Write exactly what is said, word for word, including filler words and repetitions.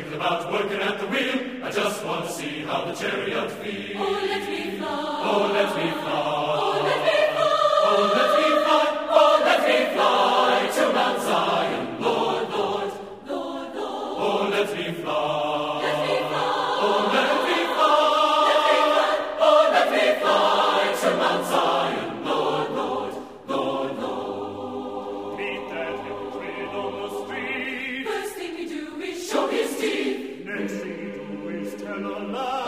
think about working at the wheel. I just want to see how the chariot feels. Oh, let me fly. Oh, let me fly. Oh, let me fly. Oh, let me fly. Oh, let me fly to Mount Zion, Lord, Lord, Lord, Lord. oh, let me fly. Let me fly. Oh, let me fly. Oh, let me fly to Mount Zion, Lord, Lord, Lord, Lord. Meet that hypocrite on the street. First thing we do is show his teeth. Next thing you do is tell a lie.